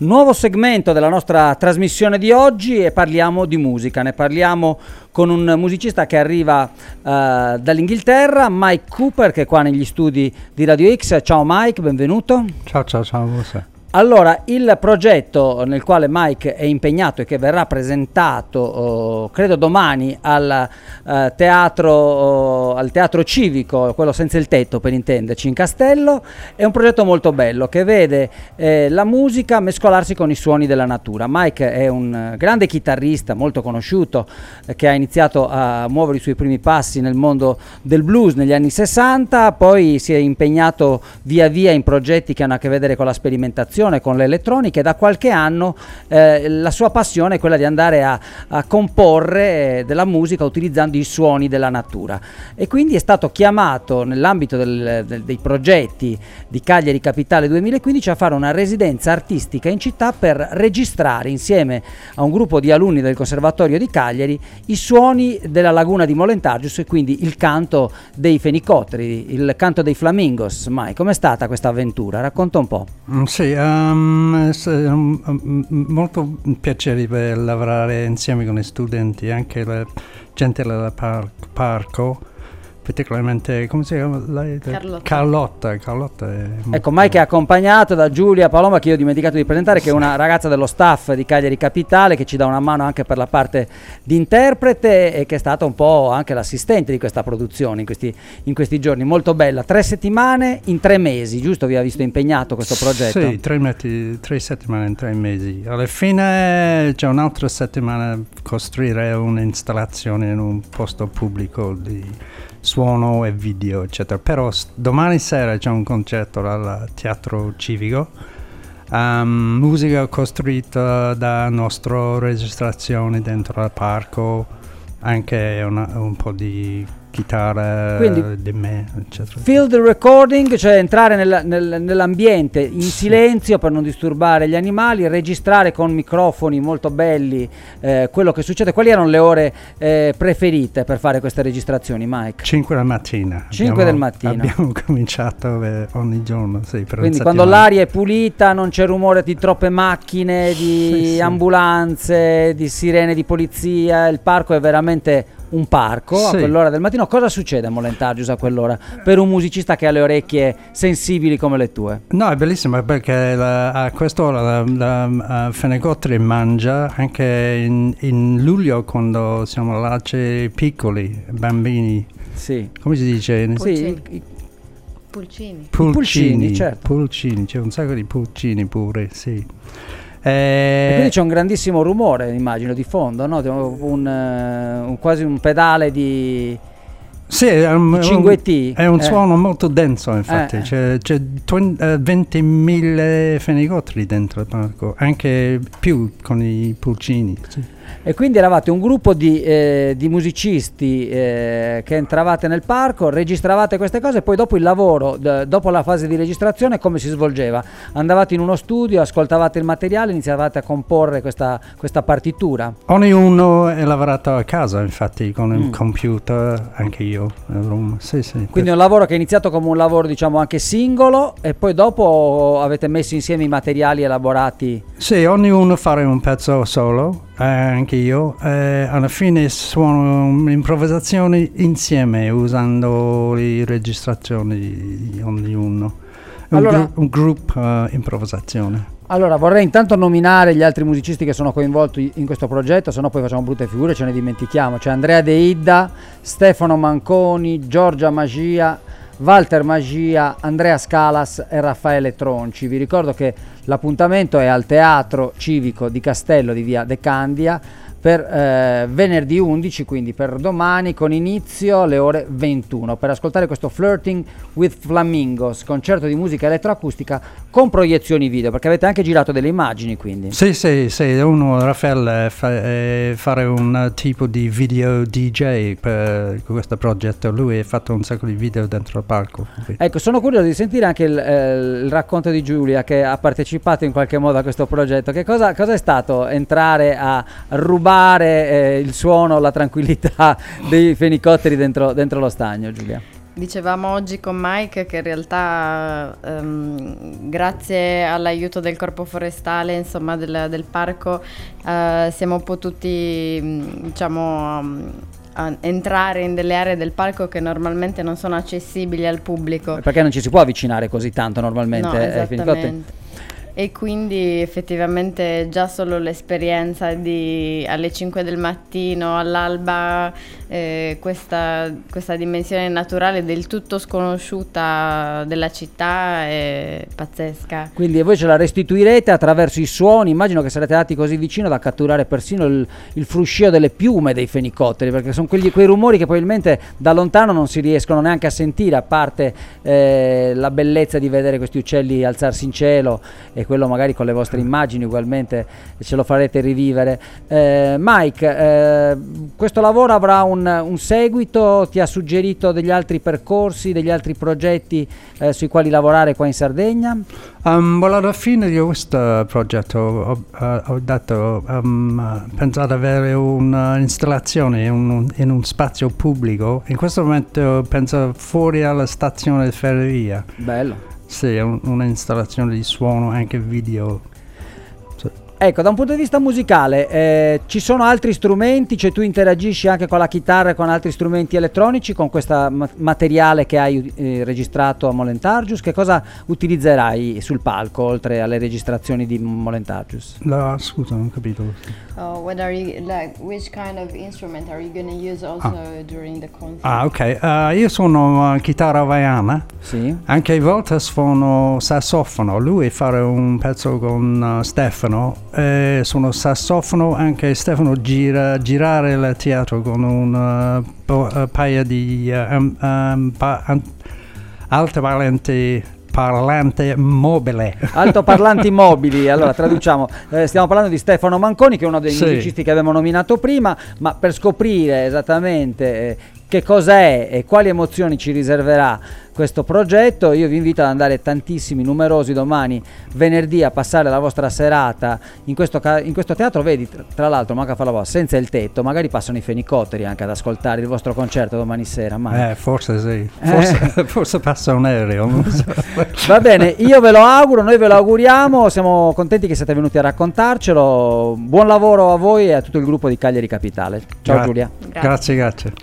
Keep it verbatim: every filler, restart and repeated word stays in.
Nuovo segmento della nostra trasmissione di oggi e parliamo di musica, ne parliamo con un musicista che arriva uh, dall'Inghilterra, Mike Cooper, che è qua negli studi di Radio X. Ciao Mike, benvenuto. Ciao ciao ciao. Buonasera. Allora, il progetto nel quale Mike è impegnato e che verrà presentato, oh, credo domani, al, uh, teatro, oh, al teatro civico, quello senza il tetto per intenderci, in Castello, è un progetto molto bello che vede eh, la musica mescolarsi con i suoni della natura. Mike è un grande chitarrista molto conosciuto eh, che ha iniziato a muovere i suoi primi passi nel mondo del blues negli anni sessanta, poi si è impegnato via via in progetti che hanno a che vedere con la sperimentazione, con l'elettronica, e da qualche anno eh, la sua passione è quella di andare a, a comporre eh, della musica utilizzando i suoni della natura, e quindi è stato chiamato nell'ambito del, del, dei progetti di Cagliari Capitale duemilaquindici a fare una residenza artistica in città per registrare insieme a un gruppo di alunni del Conservatorio di Cagliari i suoni della laguna di Molentargius e quindi il canto dei fenicotteri, il canto dei flamingos. Mai, com'è stata questa avventura? Racconta un po'. Mm, sì, um, è um, molto piacere lavorare insieme con gli studenti, anche la gente del par- parco, particolarmente, come si chiama lei? Carlotta. Carlotta, Carlotta è ecco, Mike è accompagnato da Giulia Paloma, che io ho dimenticato di presentare, che è una ragazza dello staff di Cagliari Capitale, che ci dà una mano anche per la parte di interprete e che è stata un po' anche l'assistente di questa produzione in questi, in questi giorni. Molto bella, tre settimane in tre mesi, giusto? Vi ha visto impegnato questo progetto? Sì, tre, metti, tre settimane in tre mesi. Alla fine c'è un'altra settimana a costruire un'installazione in un posto pubblico di suono e video, eccetera. Però s- domani sera c'è un concerto al Teatro Civico, um, musica costruita da nostra registrazione dentro al parco, anche una, un po' di chitarra. Quindi, di me, eccetera. Field recording, cioè entrare nel, nel, nell'ambiente in silenzio per non disturbare gli animali, registrare con microfoni molto belli eh, quello che succede. Quali erano le ore eh, preferite per fare queste registrazioni, Mike? cinque del mattino. cinque del mattino. Abbiamo cominciato eh, ogni giorno, sì, per quindi quando l'aria è pulita, non c'è rumore di troppe macchine, di sì, sì. ambulanze, di sirene di polizia, il parco è veramente un parco, sì. A quell'ora del mattino. Cosa succede a Molentargius a quell'ora per un musicista che ha le orecchie sensibili come le tue? No, è bellissimo perché la, a quest'ora la, la, la Fenicotteri mangia anche in, in luglio, quando siamo là, c'è piccoli bambini. Sì. Come si dice? Pulcini. Sì, i, pulcini. Pulcini, pulcini, certo. Pulcini, c'è un sacco di pulcini pure, sì. E, e quindi c'è un grandissimo rumore, immagino, di fondo, no? Un, un, quasi un pedale di, sì, è un, di cinque T. È un eh. suono molto denso, infatti. Eh. C'è, c'è ventimila fenicotteri dentro il parco, anche più con i pulcini. Sì. E quindi eravate un gruppo di, eh, di musicisti eh, che entravate nel parco, registravate queste cose, e poi dopo il lavoro, d- dopo la fase di registrazione, come si svolgeva? Andavate in uno studio, ascoltavate il materiale, iniziavate a comporre questa, questa partitura? Ognuno è lavorato a casa, infatti, con mm. il computer, anche io. Sì, sì. Quindi è un lavoro che è iniziato come un lavoro, diciamo, anche singolo, e poi dopo avete messo insieme i materiali elaborati? Sì, ognuno fare un pezzo solo. Eh, anche io, eh, alla fine suono improvvisazioni insieme usando le registrazioni di ognuno. Un, allora, gru- un gruppo uh, improvvisazione. Allora vorrei intanto nominare gli altri musicisti che sono coinvolti in questo progetto, se no poi facciamo brutte figure, ce ne dimentichiamo. C'è Andrea De Idda, Stefano Manconi, Giorgia Magia, Walter Magia, Andrea Scalas e Raffaele Tronci. Vi ricordo che l'appuntamento è al Teatro Civico di Castello di via De Candia per eh, venerdì undici, quindi per domani, con inizio alle ore ventuno, per ascoltare questo Flirting with Flamingos, concerto di musica elettroacustica con proiezioni video, perché avete anche girato delle immagini, quindi. Sì, sì, sì, uno, Raffaele, fa, eh, fare un tipo di video D J per questo progetto, lui ha fatto un sacco di video dentro il parco. Ecco, sono curioso di sentire anche il, eh, il racconto di Giulia, che ha partecipato in qualche modo a questo progetto. Che cosa, cosa è stato entrare a rubare Eh, il suono, la tranquillità dei fenicotteri dentro, dentro lo stagno, Giulia? Dicevamo oggi con Mike che in realtà ehm, grazie all'aiuto del Corpo Forestale, insomma del, del parco, eh, siamo potuti diciamo a entrare in delle aree del parco che normalmente non sono accessibili al pubblico. Perché non ci si può avvicinare così tanto normalmente. No, esattamente. E quindi effettivamente già solo l'esperienza di alle cinque del mattino, all'alba, eh, questa, questa dimensione naturale del tutto sconosciuta della città è pazzesca. Quindi voi ce la restituirete attraverso i suoni, immagino che sarete andati così vicino da catturare persino il, il fruscio delle piume dei fenicotteri, perché sono quegli, quei rumori che probabilmente da lontano non si riescono neanche a sentire, a parte eh, la bellezza di vedere questi uccelli alzarsi in cielo, e quello magari con le vostre immagini ugualmente ce lo farete rivivere. eh, Mike, eh, questo lavoro avrà un, un seguito? Ti ha suggerito degli altri percorsi, degli altri progetti eh, sui quali lavorare qua in Sardegna? Um, well, alla fine di questo progetto ho, uh, ho dato, um, uh, pensato di avere un'installazione in un, in un spazio pubblico. In questo momento penso fuori alla stazione di ferrovia. Bello. Sì, un, un'installazione di suono, anche video. Sì. Ecco, da un punto di vista musicale, eh, ci sono altri strumenti? Cioè tu interagisci anche con la chitarra e con altri strumenti elettronici, con questo ma- materiale che hai eh, registrato a Molentargius? Che cosa utilizzerai sul palco, oltre alle registrazioni di Molentargius? No, scusa, non ho capito. Oh, what are you, like, which kind of instrument are you going to use also ah. during the concert? Ah, ok. Uh, io sono uh, chitarra hawaiana. Sì. Anche a volte suono sassofono. Lui fare un pezzo con uh, Stefano. Eh, sono sassofono, anche Stefano gira, girare il teatro con un uh, po- uh, paio di uh, um, um, pa- um, altoparlanti parlante mobile. Altoparlanti mobili. Allora traduciamo, eh, stiamo parlando di Stefano Manconi, che è uno dei sì. musicisti che abbiamo nominato prima, ma per scoprire esattamente eh, che cosa è e quali emozioni ci riserverà questo progetto, io vi invito ad andare tantissimi, numerosi domani, venerdì, a passare la vostra serata in questo, ca- in questo teatro. Vedi, tra, tra l'altro, manca a fare la voce, senza il tetto, magari passano i fenicotteri anche ad ascoltare il vostro concerto domani sera. Ma... Eh, forse sì, forse, eh. forse passa un aereo. Non so. Va bene, io ve lo auguro, noi ve lo auguriamo, siamo contenti che siete venuti a raccontarcelo. Buon lavoro a voi e a tutto il gruppo di Cagliari Capitale. Ciao. Gra- Giulia. Grazie, grazie.